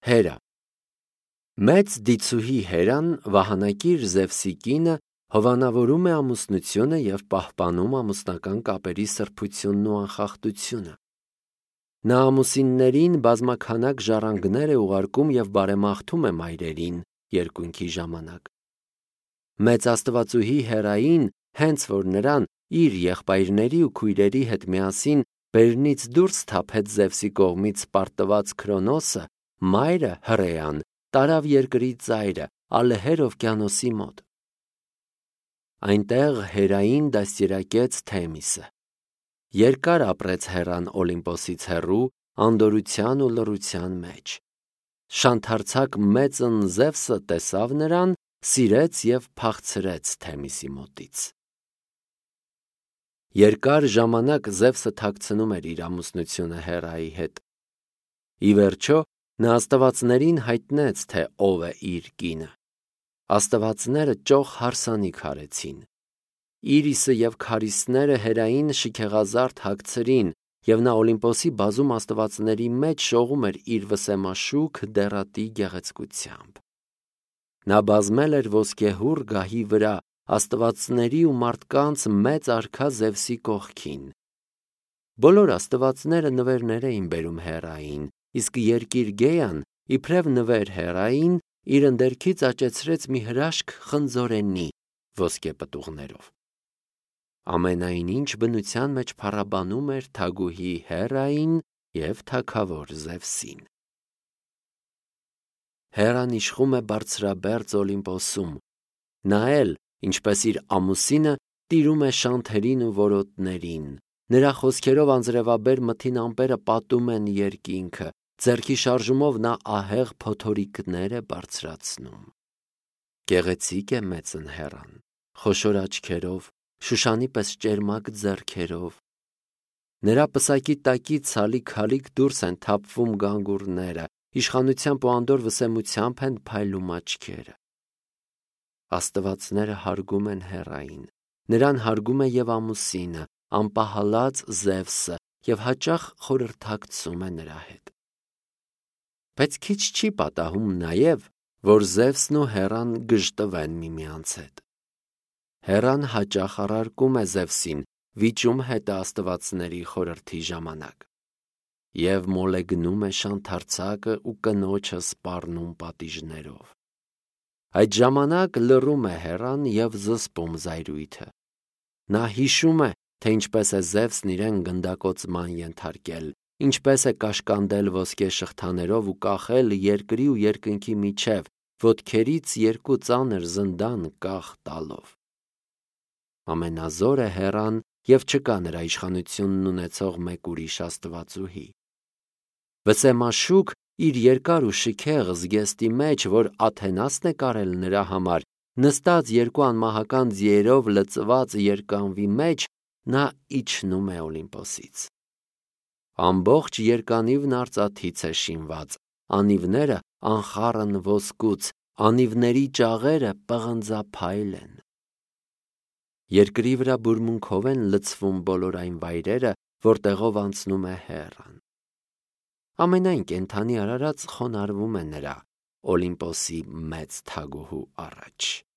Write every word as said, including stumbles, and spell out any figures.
Հերա։ Մեծ դիցուհի Հերան վահանակիր Զևսի կինը հովանավորում է ամուսնությունը և պահպանում ամուսնական կապերի սրբությունն ու անխախտությունը։ Նա ամուսիններին բազմաքանակ ժառանգներ է ուղարկում և բարեմաղթում է մայրերին երկունքի ժամանակ։ Մեծ աստվածուհի Հերային, հենց որ նրան իր եղբայրների ու քույրերի հետ միասին բերնից դուրս թափեց Զևսի կողմից պարտված Քրոնոսը, մայրը Հռեան տարավ երկրի ծայրը ալեհեր օվկիանոսի մոտ։ Այնտեղ Հերային դաստիարակեց Թեմիսը։ Երկար ապրեց Հերան Օլիմպոսից հեռու, անդորրության ու լռության մեջ։ Շանթարցակ մեծն Զևսը տեսավ նրան, սիրեց և փախցրեց Թեմիսի մոտից։ Երկար ժամանակ Զևսը թաքցնում էր իր ամուսնությունը Հերայի հետ։ Ի վերջո նա աստվածներին հայտնեց, թե ով է իր կինը։ Աստվածները ճոխ հարսանիք արեցին։ Իրիսը և Քարիսները Հերային շքեղազարդ հագցրին, և նա Օլիմպոսի բազում աստվածների մեջ շողում էր իր վսեմաշուք դեռատի գեղեցկությամբ։ Նա բազմել էր ոսկեհուռ գահի վրա աստվածների ու մարդկանց մեծ արքա Զևսի կողքին։ Բոլոր աստվածները նվերներ էին բերում Հերային, իսկ երկիր Գեան, իբրև նվեր Հերային, իր ընդերքից աճեցրեց մի հրաշք խնձորենի ոսկե պտուղներով։ Ամենայն ինչ բնության մեջ փառաբանում էր թագուհի Հերային և թագավոր Զևսին։ Հերան իշխում է բարձրաբերձ Օլիմպոսում։ Նա էլ, ինչպես իր ամուսինը, տիրում է շանթերին ու որոտներին։ Նրա խոսքերով անձրևաբեր մթին ամպերը պատում են երկինքը, ձեռքի շարժումով նա ահեղ փոթորիկներ է բարձրացնում։ Գեղեցիկ է մեծն Հերան, խոշոր աչքերով, Շուշանի պես ճերմակ ձեռքերով։ Նրա պսակի տակից հալիք-հալիք դուրս են թափվում գանգուրները, իշխանությամբ ու անդորր վսեմությամբ են փայլում աչքերը։ Աստվածները հարգում են Հերային, նրան հարգում է և ամուսինը, անպահալած Զևսը, և հաճախ խորհրդակցում է նրա հետ։ Բայց քիչ չի պատահում նաև, որ Զևսն ու Հերան գժտվեն միմյանց հետ։ Հերան հաճախ առարկում է Զևսին, վիճում հետը աստվածների խորհրդի ժամանակ։ Եվ մոլեգնում է շանթարցակը ու կնոջը սպառնում պատիժներով։ Այդ ժամանակ լռում է Հերան և զսպում զայրույթը։ Նա հիշում է, թե ինչպես է Զևսն իրեն գնդակոծման ենթարկել, ինչպես է կաշկանդել ոսկե շղթաներով ու կախել երկրի ու երկնքի միջև, ոտքերից երկու ծանր զնդան կախ տալով։ Ամենազոր է Հերան և չկա նրա իշխանությունն ունեցող մեկ ուրիշ աստվածուհի։ Վսեմաշուք իր երկար ու շքեղ զգեստի մեջ, որ Աթենասն է կարել նրա համար, նստած երկու անմահական ձիերով լծված երկանվի մեջ, նա իջնում է Օլիմպոսից։ Ամբողջ երկանիվն արծաթից է շինված, անիվները անխառն ոսկուց, անիվների ճաղերը պղնձափայլ են։ Երկրի վրա բուրմունքով են լցվում բոլոր այն վայրերը, որտեղով անցնում է Հերան։ Ամենայն կենդանի արարած խոնարհվում է նրա Օլիմպոսի մեծ թագուհու առաջ։